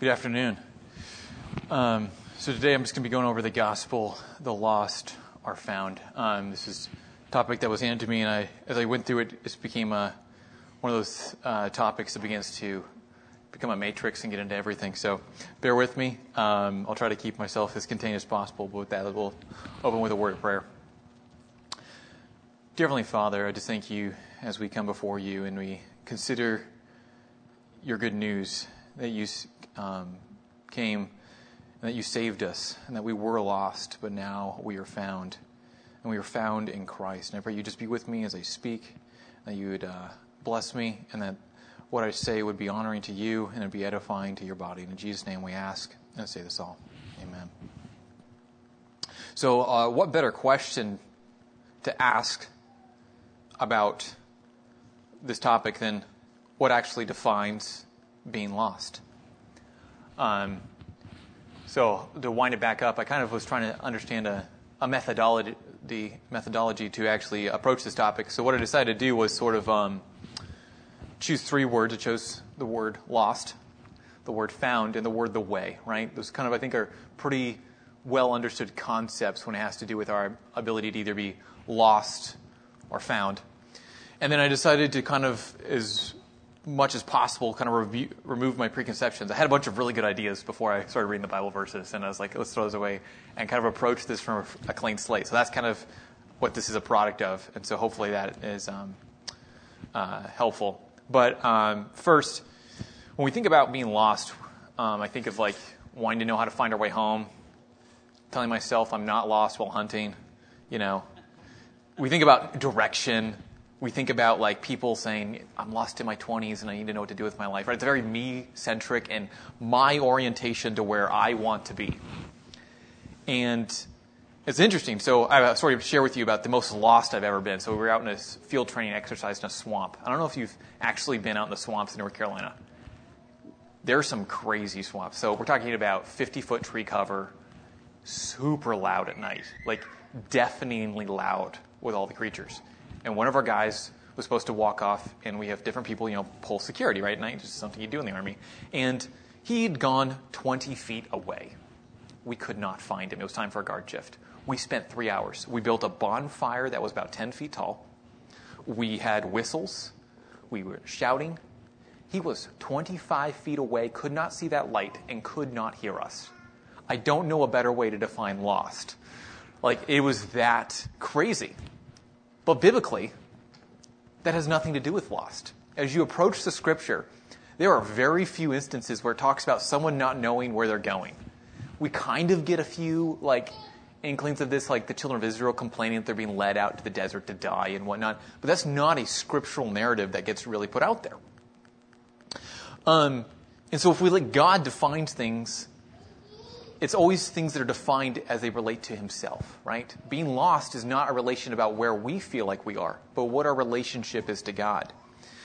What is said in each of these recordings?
Good afternoon. So today I'm just going to be going over the gospel, the lost are found. This is a topic that was handed to me, and as I went through it, it became one of those topics that begins to become a matrix and get into everything. So bear with me. I'll try to keep myself as contained as possible, but with that, we'll open with a word of prayer. Dear Heavenly Father, I just thank you as we come before you and we consider your good news that you came and that you saved us and that we were lost, but now we are found. And we are found in Christ. And I pray you just be with me as I speak, that you would bless me, and that what I say would be honoring to you and it'd be edifying to your body. And in Jesus' name we ask, and I say this all. Amen. So what better question to ask about this topic than what actually defines being lost? So to wind it back up, I kind of was trying to understand a methodology to actually approach this topic. So what I decided to do was sort of choose three words. I chose the word lost, the word found, and the word the way, right? Those kind of, I think, are pretty well understood concepts when it has to do with our ability to either be lost or found. And then I decided to kind of, as much as possible, kind of remove my preconceptions. I had a bunch of really good ideas before I started reading the Bible verses, and I was like, let's throw those away and kind of approach this from a clean slate. So that's kind of what this is a product of, and so hopefully that is helpful. But first, when we think about being lost, I think of like wanting to know how to find our way home, telling myself I'm not lost while hunting, you know. We think about direction. We think about like people saying, I'm lost in my 20s and I need to know what to do with my life. Right? It's very me-centric and my orientation to where I want to be. And it's interesting. So I have a story to share with you about the most lost I've ever been. So we were out in a field training exercise in a swamp. I don't know if you've actually been out in the swamps in North Carolina. There are some crazy swamps. So we're talking about 50-foot tree cover, super loud at night, like deafeningly loud with all the creatures. And one of our guys was supposed to walk off, and we have different people, pull security, right, at night, just something you do in the Army. And he'd gone 20 feet away. We could not find him. It was time for a guard shift. We spent 3 hours. We built a bonfire that was about 10 feet tall. We had whistles. We were shouting. He was 25 feet away, could not see that light, and could not hear us. I don't know a better way to define lost. Like, it was that crazy. But biblically, that has nothing to do with lost. As you approach the Scripture, there are very few instances where it talks about someone not knowing where they're going. We kind of get a few inklings of this, like the children of Israel complaining that they're being led out to the desert to die and whatnot. But that's not a scriptural narrative that gets really put out there. And so if we let God define things, it's always things that are defined as they relate to himself, right? Being lost is not a relation about where we feel like we are, but what our relationship is to God.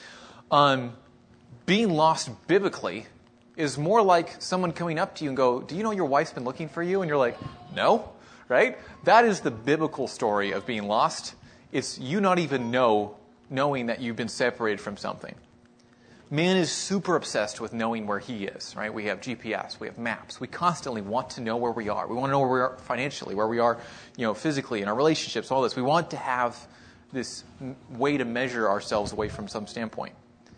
Being lost biblically is more like someone coming up to you and go, do you know your wife's been looking for you? And you're like, no, right? That is the biblical story of being lost. It's you not even knowing that you've been separated from something. Man is super obsessed with knowing where he is, right? We have GPS, we have maps. We constantly want to know where we are. We want to know where we are financially, where we are, physically, in our relationships, all this. We want to have this way to measure ourselves away from some standpoint.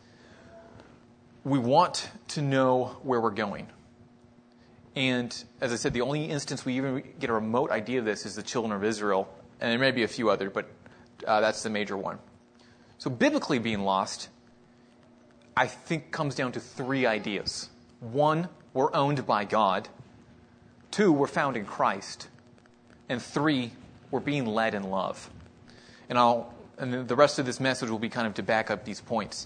We want to know where we're going. And as I said, the only instance we even get a remote idea of this is the children of Israel. And there may be a few others, but that's the major one. So biblically being lost, I think, comes down to three ideas. One, we're owned by God. Two, we're found in Christ. And three, we're being led in love. And the rest of this message will be kind of to back up these points.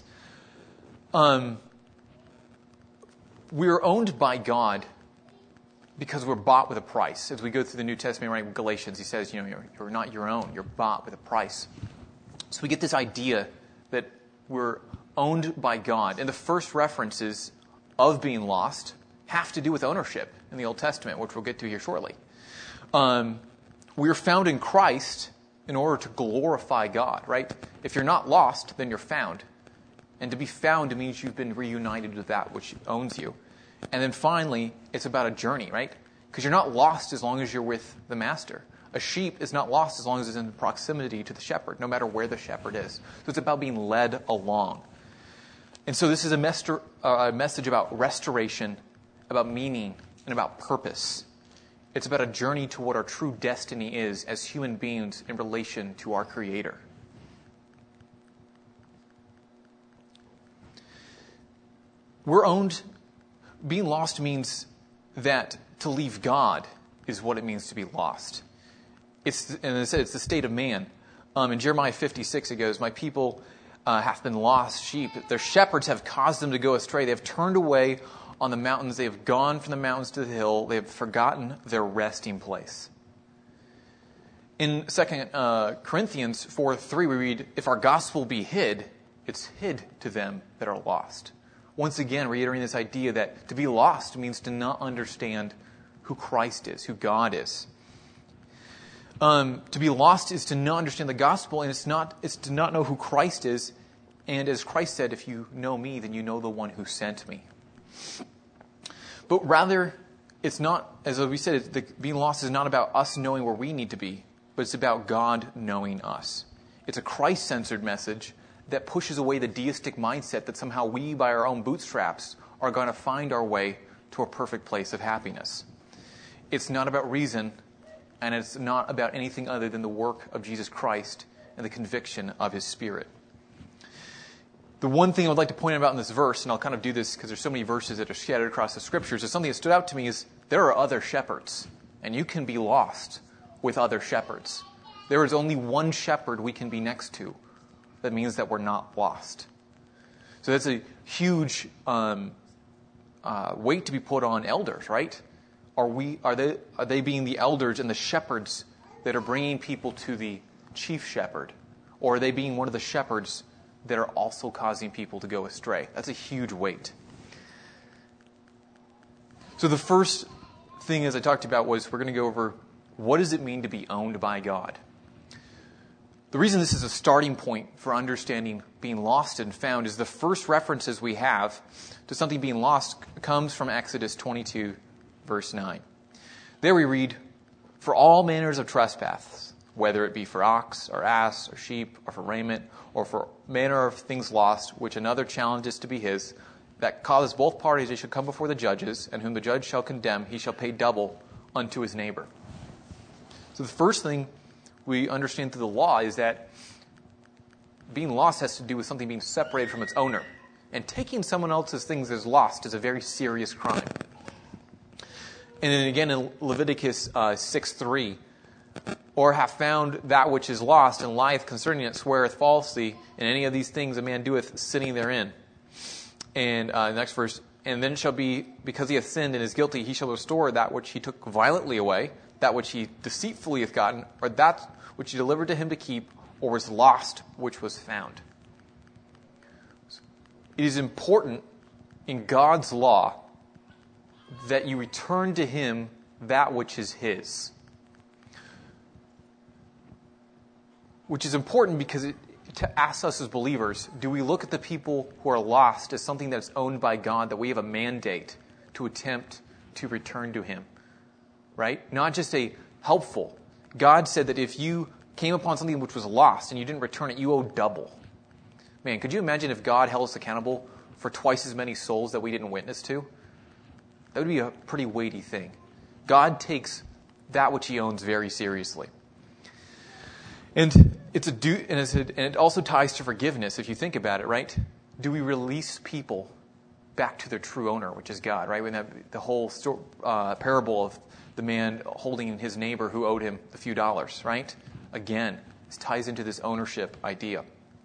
We're owned by God because we're bought with a price. As we go through the New Testament, right, Galatians, he says, you're not your own. You're bought with a price. So we get this idea that we're owned by God. And the first references of being lost have to do with ownership in the Old Testament, which we'll get to here shortly. We are found in Christ in order to glorify God, right? If you're not lost, then you're found. And to be found means you've been reunited with that which owns you. And then finally, it's about a journey, right? Because you're not lost as long as you're with the master. A sheep is not lost as long as it's in proximity to the shepherd, no matter where the shepherd is. So it's about being led along. And so this is a message about restoration, about meaning, and about purpose. It's about a journey to what our true destiny is as human beings in relation to our Creator. We're owned. Being lost means that to leave God is what it means to be lost. And it said it's the state of man. In Jeremiah 56 it goes, "My people hath been lost sheep. Their shepherds have caused them to go astray. They have turned away on the mountains. They have gone from the mountains to the hill. They have forgotten their resting place." In 2 Corinthians 4:3 we read, "If our gospel be hid, it's hid to them that are lost." Once again, reiterating this idea that to be lost means to not understand who Christ is, who God is. To be lost is to not understand the gospel, and it's to not know who Christ is. And as Christ said, "If you know me, then you know the one who sent me." But rather, it's not, as we said, being lost is not about us knowing where we need to be, but it's about God knowing us. It's a Christ-centered message that pushes away the deistic mindset that somehow we, by our own bootstraps, are going to find our way to a perfect place of happiness. It's not about reason, and it's not about anything other than the work of Jesus Christ and the conviction of His Spirit. The one thing I would like to point out in this verse, and I'll kind of do this because there's so many verses that are scattered across the Scriptures, is something that stood out to me is there are other shepherds, and you can be lost with other shepherds. There is only one shepherd we can be next to. That means that we're not lost. So that's a huge weight to be put on elders, right? Are they being the elders and the shepherds that are bringing people to the chief shepherd? Or are they being one of the shepherds that are also causing people to go astray? That's a huge weight. So the first thing, as I talked about, was we're going to go over what does it mean to be owned by God? The reason this is a starting point for understanding being lost and found is the first references we have to something being lost comes from Exodus 22, verse 9. There we read, "For all manners of trespass, whether it be for ox or ass or sheep or for raiment or for manner of things lost, which another challenges to be his, that causes both parties they shall come before the judges, and whom the judge shall condemn, he shall pay double unto his neighbor." So the first thing we understand through the law is that being lost has to do with something being separated from its owner. And taking someone else's things as lost is a very serious crime. And then again in Leviticus 6:3, "Or hath found that which is lost, and lieth concerning it, sweareth falsely, and any of these things a man doeth sitting therein." And the next verse, "And then shall be, because he hath sinned and is guilty, he shall restore that which he took violently away, that which he deceitfully hath gotten, or that which he delivered to him to keep, or was lost, which was found." It is important in God's law that you return to Him that which is His. Which is important because to ask us as believers, do we look at the people who are lost as something that's owned by God, that we have a mandate to attempt to return to Him? Right? Not just a helpful. God said that if you came upon something which was lost and you didn't return it, you owe double. Man, could you imagine if God held us accountable for twice as many souls that we didn't witness to? That would be a pretty weighty thing. God takes that which He owns very seriously. And it also ties to forgiveness, if you think about it, right? Do we release people back to their true owner, which is God, right? When the whole parable of the man holding his neighbor who owed him a few dollars, right? Again, this ties into this ownership idea.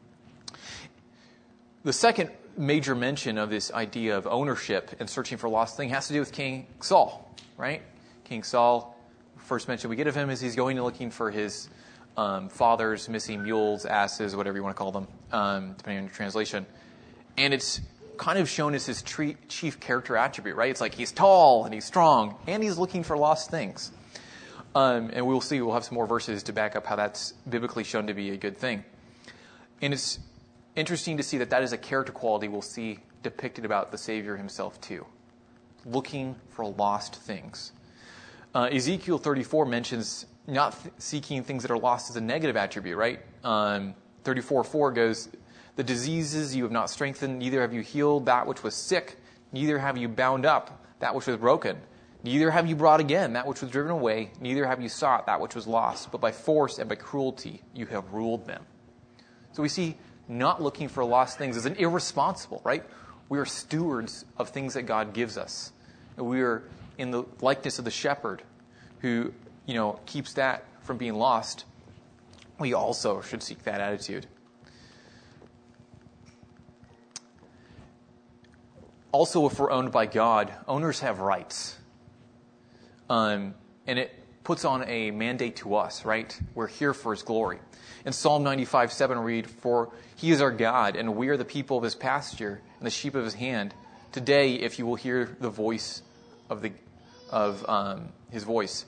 The second major mention of this idea of ownership and searching for lost thing has to do with King Saul, right? King Saul, first mention we get of him is he's going and looking for his father's missing mules, asses, whatever you want to call them, depending on your translation. And it's kind of shown as his chief character attribute, right? It's like he's tall and he's strong and he's looking for lost things. And we'll see, we'll have some more verses to back up how that's biblically shown to be a good thing. And it's interesting to see that is a character quality we'll see depicted about the Savior Himself too. looking for lost things. Ezekiel 34 mentions not seeking things that are lost as a negative attribute, right? 34:4 goes, the diseases you have not strengthened, neither have you healed that which was sick, neither have you bound up that which was broken, neither have you brought again that which was driven away, neither have you sought that which was lost, but by force and by cruelty you have ruled them. So we see not looking for lost things as an irresponsible, right? We are stewards of things that God gives us. And we are in the likeness of the shepherd who, keeps that from being lost. We also should seek that attitude. Also, if we're owned by God, owners have rights. And it puts on a mandate to us, right? We're here for His glory. In Psalm 95:7 read, for He is our God, and we are the people of His pasture and the sheep of His hand. Today, if you will hear the voice of His voice.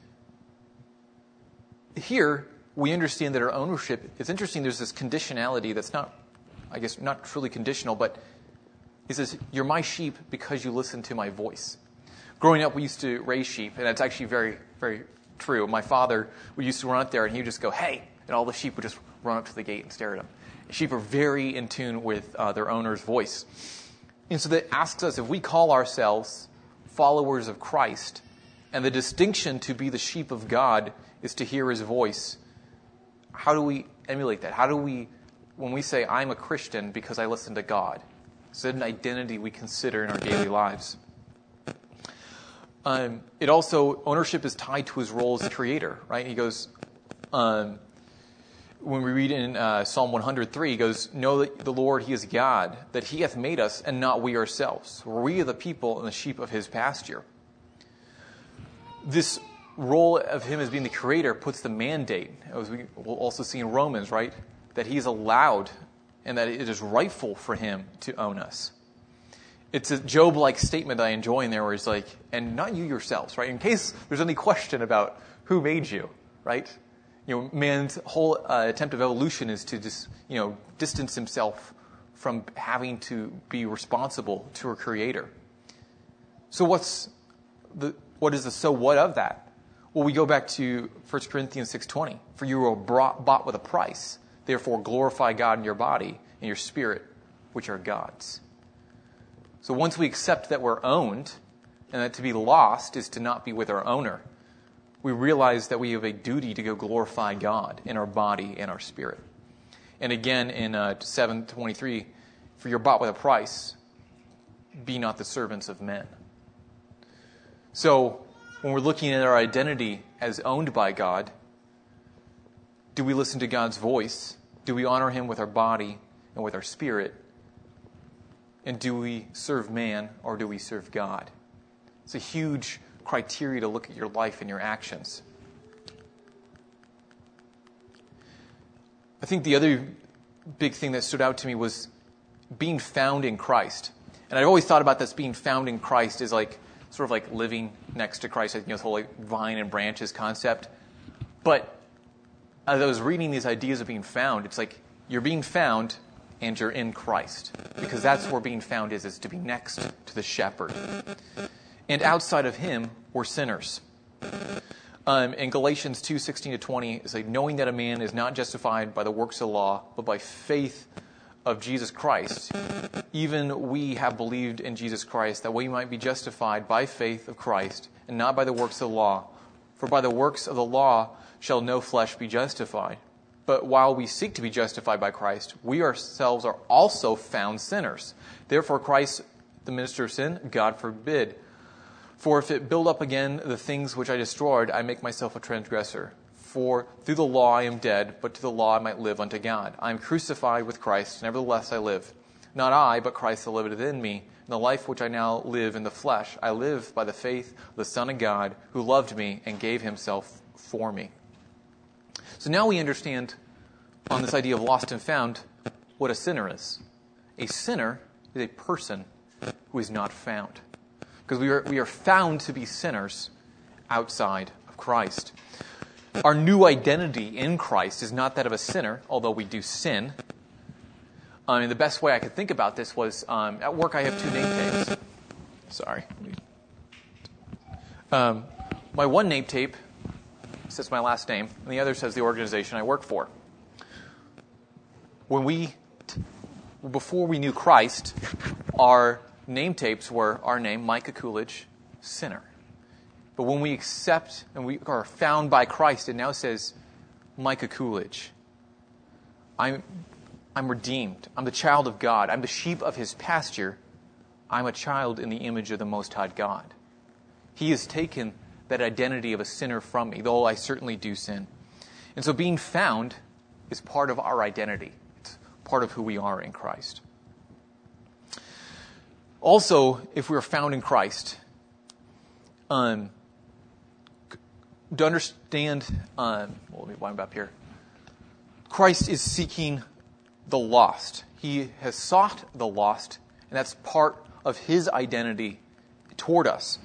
Here, we understand that our ownership, it's interesting, there's this conditionality that's not truly conditional, but He says, you're my sheep because you listen to my voice. Growing up, we used to raise sheep, and that's actually very, very true. My father used to run out there, and he would just go, hey, and all the sheep would just run up to the gate and stare at him. Sheep are very in tune with their owner's voice. And so that asks us, if we call ourselves followers of Christ, and the distinction to be the sheep of God is to hear His voice, how do we emulate that? How do we, when we say, I'm a Christian because I listen to God, is it an identity we consider in our daily lives? It also, ownership is tied to His role as creator, right? He goes, when we read in Psalm 103, he goes, know that the Lord, He is God, that He hath made us and not we ourselves. We are the people and the sheep of His pasture. This role of Him as being the creator puts the mandate, as we will also see in Romans, right? That He is allowed and that it is rightful for Him to own us. It's a Job-like statement that I enjoy in there where He's like, and not you yourselves, right? In case there's any question about who made you, right? Man's whole attempt of evolution is to just, distance himself from having to be responsible to a creator. So what is the so what of that? Well, we go back to 1 Corinthians 6:20. For you were bought with a price. Therefore, glorify God in your body and your spirit, which are God's. So once we accept that we're owned and that to be lost is to not be with our owner, we realize that we have a duty to go glorify God in our body and our spirit. And again in 7:23, for you're bought with a price, be not the servants of men. So when we're looking at our identity as owned by God, do we listen to God's voice? Do we honor Him with our body and with our spirit? And do we serve man or do we serve God? It's a huge criteria to look at your life and your actions. I think the other big thing that stood out to me was being found in Christ. And I've always thought about this being found in Christ is like sort of like living next to Christ, this whole like vine and branches concept. But as I was reading these ideas of being found, it's like you're being found and you're in Christ. Because that's where being found is to be next to the shepherd. And outside of Him, we're sinners. In Galatians 2:16-20, it's like knowing that a man is not justified by the works of the law, but by faith of Jesus Christ. Even we have believed in Jesus Christ, that we might be justified by faith of Christ, and not by the works of the law. For by the works of the law shall no flesh be justified. But while we seek to be justified by Christ, we ourselves are also found sinners. Therefore Christ, the minister of sin, God forbid. For if it build up again the things which I destroyed, I make myself a transgressor. For through the law I am dead, but to the law I might live unto God. I am crucified with Christ, nevertheless I live. Not I, but Christ that liveth in me. In the life which I now live in the flesh, I live by the faith of the Son of God, who loved me and gave Himself for me. So now we understand on this idea of lost and found what a sinner is. A sinner is a person who is not found. Because we are found to be sinners outside of Christ. Our new identity in Christ is not that of a sinner, although we do sin. The best way I could think about this was, at work I have two name tags. Sorry. My one name tape says my last name, and the other says the organization I work for. Before we knew Christ, our name tapes were our name, Micah Coolidge, sinner. But when we accept and we are found by Christ, it now says Micah Coolidge. I'm redeemed. I'm the child of God. I'm the sheep of his pasture. I'm a child in the image of the Most High God. He has taken that identity of a sinner from me, though I certainly do sin. And so being found is part of our identity. It's part of who we are in Christ. Also, if we are found in Christ, to understand, let me wind up here. Christ is seeking the lost. He has sought the lost, and that's part of his identity toward us.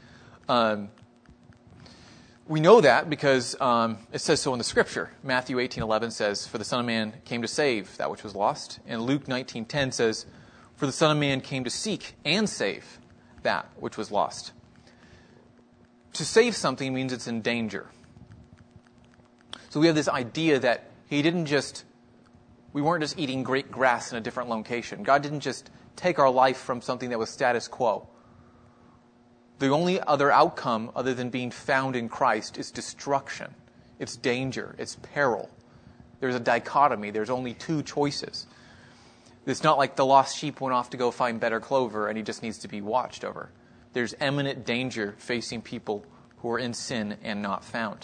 We know that because it says so in the Scripture. Matthew 18:11 says, "For the Son of Man came to save that which was lost." And Luke 19:10 says, "For the Son of Man came to seek and save that which was lost." To save something means it's in danger. So we have this idea that we weren't just eating great grass in a different location. God didn't just take our life from something that was status quo. The only other outcome other than being found in Christ is destruction. It's danger. It's peril. There's a dichotomy. There's only two choices. It's not like the lost sheep went off to go find better clover and he just needs to be watched over. There's imminent danger facing people who are in sin and not found.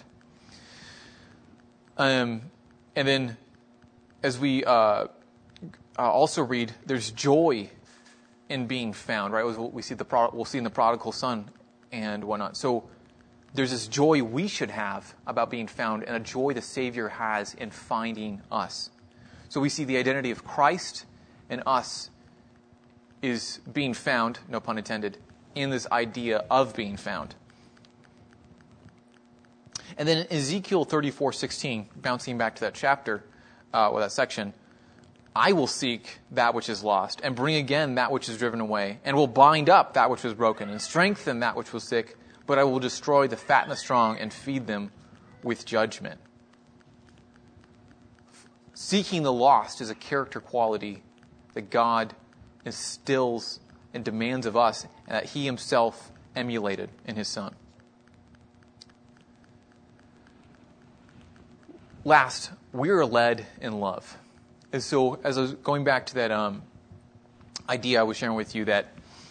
And then as we also read, there's joy in being found, right? We'll see in the prodigal son and whatnot. So there's this joy we should have about being found and a joy the Savior has in finding us. So we see the identity of Christ and us is being found, no pun intended, in this idea of being found. And then in Ezekiel 34:16, bouncing back to that chapter, that section, "I will seek that which is lost, and bring again that which is driven away, and will bind up that which was broken, and strengthen that which was sick, but I will destroy the fat and the strong, and feed them with judgment." Seeking the lost is a character quality that God instills and demands of us, and that he himself emulated in his Son. Last, we are led in love. And so, as I was going back to that idea I was sharing with you, that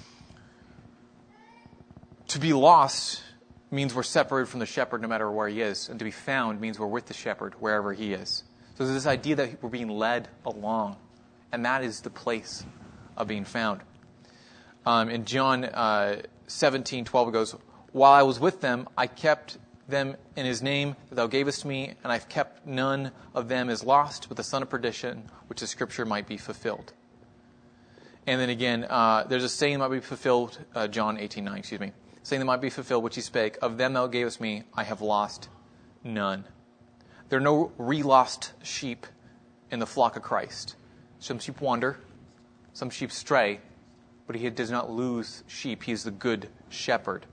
to be lost means we're separated from the shepherd no matter where he is, and to be found means we're with the shepherd wherever he is. So there's this idea that we're being led along, and that is the place of being found. In John 17:12 it goes, "While I was with them, I kept them in his name that thou gavest me, and I've kept none of them as lost, but the son of perdition, which the scripture might be fulfilled." And then again, there's a saying that might be fulfilled, John 18:9, saying that might be fulfilled, which he spake, "Of them thou gavest me, I have lost none." There are no re-lost sheep in the flock of Christ. Some sheep wander, some sheep stray, but he does not lose sheep. He is the good shepherd.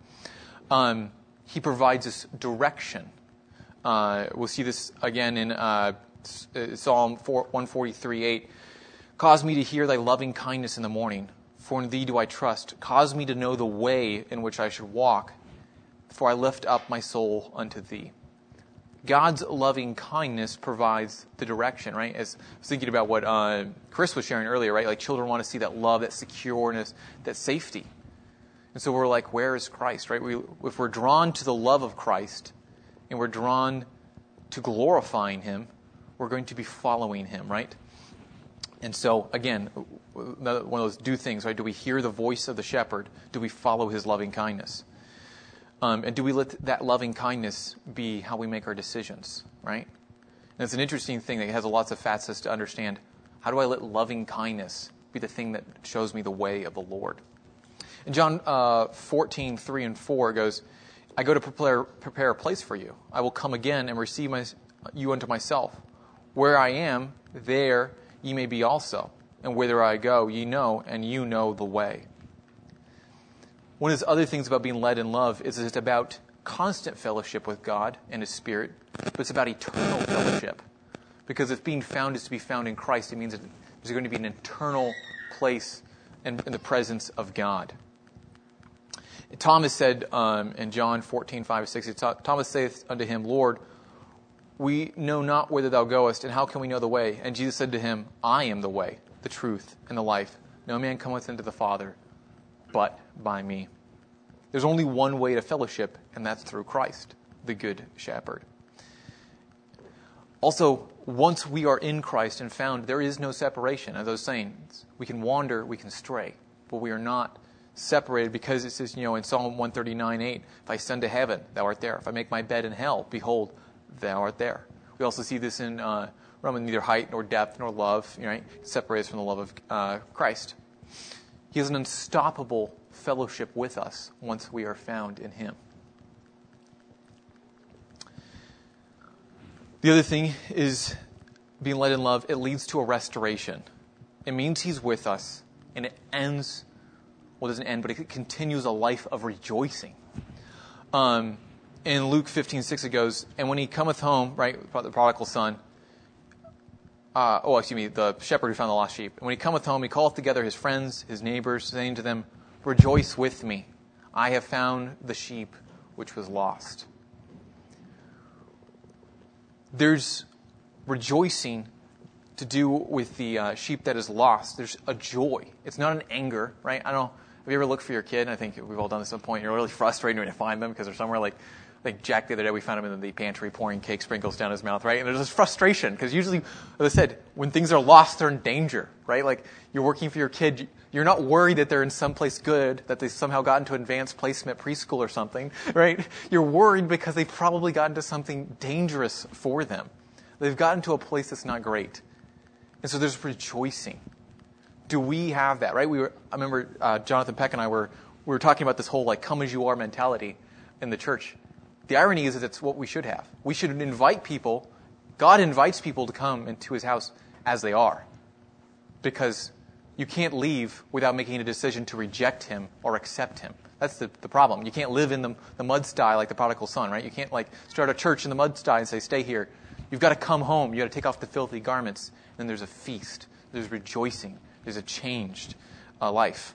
He provides us direction. We'll see this again in Psalm 143:8. "Cause me to hear thy loving kindness in the morning, for in thee do I trust. Cause me to know the way in which I should walk, for I lift up my soul unto thee." God's loving kindness provides the direction, right? As I was thinking about what Chris was sharing earlier, right? Like children want to see that love, that secureness, that safety. And so we're like, where is Christ, right? If we're drawn to the love of Christ and we're drawn to glorifying him, we're going to be following him, right? And so, again, one of those do things, right? Do we hear the voice of the shepherd? Do we follow his loving kindness? And do we let that loving kindness be how we make our decisions, right? And it's an interesting thing that has lots of facets to understand. How do I let loving kindness be the thing that shows me the way of the Lord? In John 14:3 and 4, it goes, "I go to prepare a place for you. I will come again and receive you unto myself. Where I am, there ye may be also. And whither I go, ye know, and you know the way." One of the other things about being led in love is it's about constant fellowship with God and His Spirit, but it's about eternal fellowship. Because if being found is to be found in Christ, it means that there's going to be an eternal place in the presence of God. Thomas said in John 14:5-6, Thomas saith unto him, Lord, we know not whither thou goest, and how can we know the way? And Jesus said to him, I am the way, the truth, and the life. No man cometh into the Father but by me. There's only one way to fellowship, and that's through Christ, the Good Shepherd. Also, once we are in Christ and found, there is no separation. As I was saying, we can wander, we can stray, but we are not separated because it says, in Psalm 139:8, if I ascend to heaven, thou art there. If I make my bed in hell, behold, thou art there. We also see this in Romans, neither height nor depth nor love, separates from the love of Christ. He has an unstoppable fellowship with us once we are found in Him. The other thing is being led in love, it leads to a restoration. It means He's with us, and it ends, well, it doesn't end, but it continues a life of rejoicing. In Luke 15:6 it goes, and when he cometh home, right, the prodigal son, the shepherd who found the lost sheep. And when he cometh home, he calleth together his friends, his neighbors, saying to them, Rejoice with me, I have found the sheep which was lost. There's rejoicing to do with the sheep that is lost. There's a joy. It's not an anger, right? I don't know. Have you ever looked for your kid? I think we've all done this at some point. You're really frustrated when you find them because they're somewhere like Jack the other day, we found him in the pantry pouring cake sprinkles down his mouth, right? And there's this frustration because usually, as I said, when things are lost, they're in danger, right? Like you're working for your kid, you're not worried that they're in someplace good, that they somehow got into advanced placement preschool or something, right? You're worried because they probably got into something dangerous for them. They've gotten to a place that's not great. And so there's rejoicing. Do we have that, right? I remember Jonathan Peck and I we were talking about this whole come as you are mentality in the church. The irony is that it's what we should have. We should invite people. God invites people to come into His house as they are. Because you can't leave without making a decision to reject Him or accept Him. That's the problem. You can't live in the mud-sty like the prodigal son, right? You can't start a church in the mud-sty and say, stay here. You've got to come home. You've got to take off the filthy garments. And then there's a feast. There's rejoicing. There's a changed life.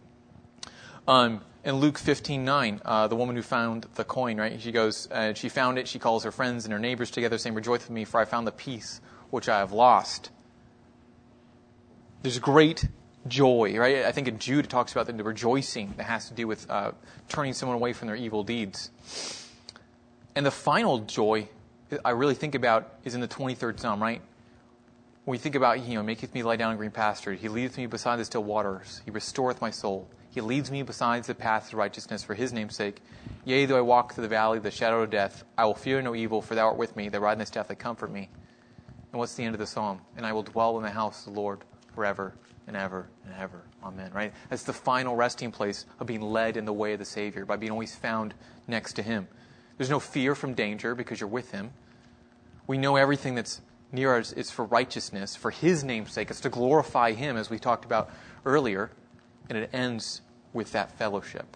In Luke 15:9, the woman who found the coin, right? She goes, she found it. She calls her friends and her neighbors together, saying, Rejoice with me, for I found the peace which I have lost. There's great joy, right? I think in Jude it talks about the rejoicing that has to do with turning someone away from their evil deeds. And the final joy I really think about is in the 23rd Psalm, right? When we think about, maketh me lie down in green pastures. He leadeth me beside the still waters. He restoreth my soul. He leads me beside the paths of righteousness for His name's sake. Yea, though I walk through the valley of the shadow of death, I will fear no evil, for Thou art with me. Thy rod and Thy staff, they comfort me. And what's the end of the psalm? And I will dwell in the house of the Lord forever and ever and ever. Amen, right? That's the final resting place of being led in the way of the Savior, by being always found next to Him. There's no fear from danger because you're with Him. We know everything that's near us is for righteousness, for His name's sake. It's to glorify Him, as we talked about earlier. And it ends with that fellowship.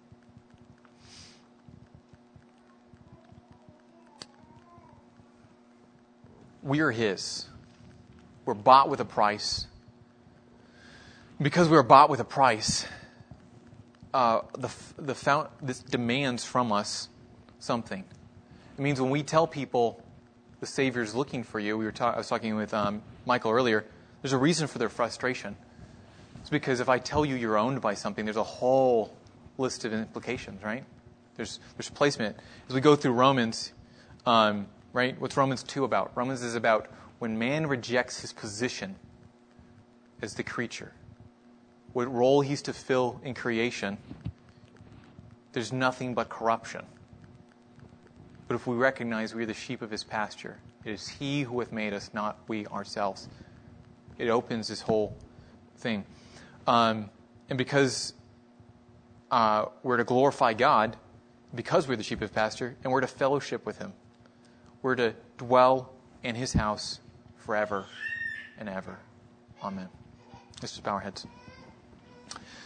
We are His. We're bought with a price. Because we are bought with a price, this demands from us something. It means when we tell people the Savior's looking for you, I was talking with Michael earlier, there's a reason for their frustration. It's because if I tell you you're owned by something, there's a whole list of implications, right? There's placement. As we go through Romans, right? What's Romans 2 about? Romans is about when man rejects his position as the creature, what role he's to fill in creation, there's nothing but corruption. But if we recognize we are the sheep of His pasture, it is He who hath made us, not we ourselves. It opens this whole thing. And because we're to glorify God, because we're the sheep of His pasture, and we're to fellowship with Him. We're to dwell in His house forever and ever. Amen. Let's just bow our heads.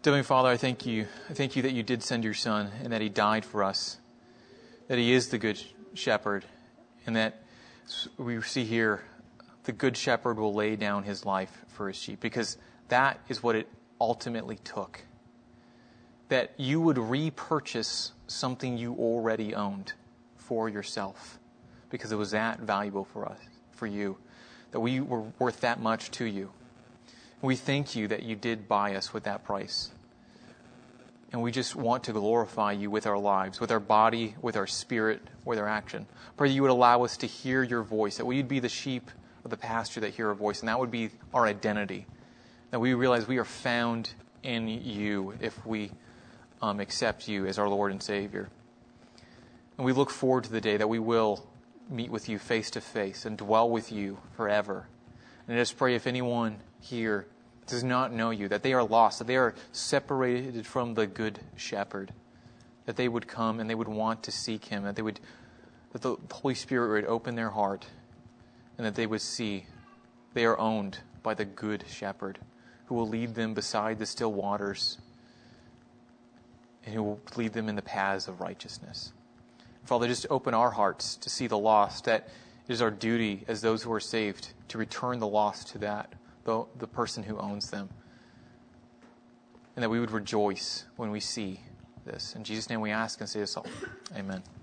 Heavenly Father, I thank you. I thank you that you did send your Son and that he died for us, that he is the good shepherd, and that we see here the good shepherd will lay down his life for his sheep, because that is what it ultimately took. That you would repurchase something you already owned for yourself, because it was that valuable for us, for you, that we were worth that much to you. We thank you that you did buy us with that price. And we just want to glorify you with our lives, with our body, with our spirit, with our action. Pray that you would allow us to hear your voice, that we'd be the sheep of the pasture that hear our voice, and that would be our identity. That we realize we are found in you if we accept you as our Lord and Savior. And we look forward to the day that we will meet with you face to face and dwell with you forever. And I just pray if anyone here does not know you, that they are lost, that they are separated from the good shepherd, that they would come and they would want to seek him, that the Holy Spirit would open their heart, and that they would see they are owned by the good shepherd who will lead them beside the still waters and who will lead them in the paths of righteousness. Father, just open our hearts to see the lost, that it is our duty as those who are saved to return the lost to the person who owns them. And that we would rejoice when we see this. In Jesus' name we ask and say this all. Amen.